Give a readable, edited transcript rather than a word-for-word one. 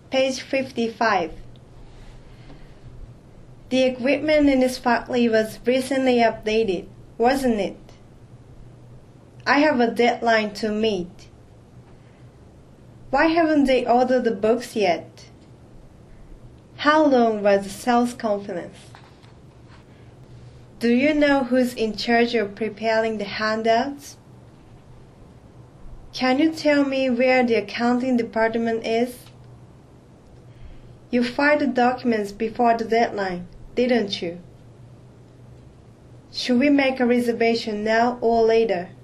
Page 55. The equipment in this factory was recently updated, wasn't it? I have a deadline to meet. Why haven't they ordered the books yet? How long was the sales conference? Do you know who's in charge of preparing the handouts? Can you tell me where the accounting department is? You filed the documents before the deadline, didn't you? Should we make a reservation now or later?